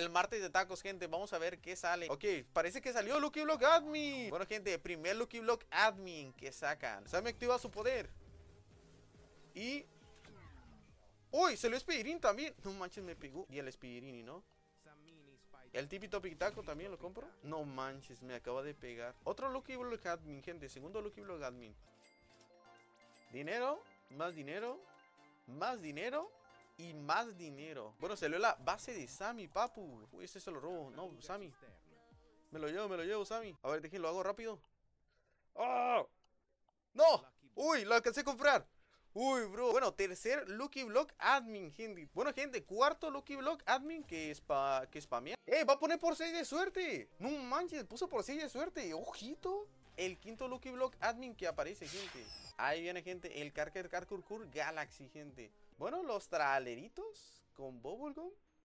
el martes de tacos, gente. Vamos a ver qué sale. Ok, parece que salió Lucky Block Admin. Bueno, gente, primer Lucky Block Admin que sacan. Sammy activa su poder. Y... ¡Uy! Salió Spiderin también. No manches, me pegó. Y el Spiderini, ¿no? El típico pitaco también lo compro. No manches, me acaba de pegar. Otro Lucky Block Admin, gente. Segundo Lucky Block Admin. Dinero. Más dinero. Más dinero. Y más dinero. Bueno, salió la base de Sammy, papu. Uy, ese se lo robo. No, Sammy. Me lo llevo, Sammy. A ver, déjenlo, hago rápido. ¡Oh! ¡No! ¡Uy! Lo alcancé a comprar. Uy, bro. Bueno, tercer Lucky Block Admin, gente. Bueno, gente, cuarto Lucky Block Admin que spamea. Va a poner por 6 de suerte. No manches, puso por 6 de suerte. Ojito. El quinto Lucky Block Admin que aparece, gente. Ahí viene, gente, el Karker Karkurkur Galaxy, gente. Bueno, los traleritos con Bubblegum.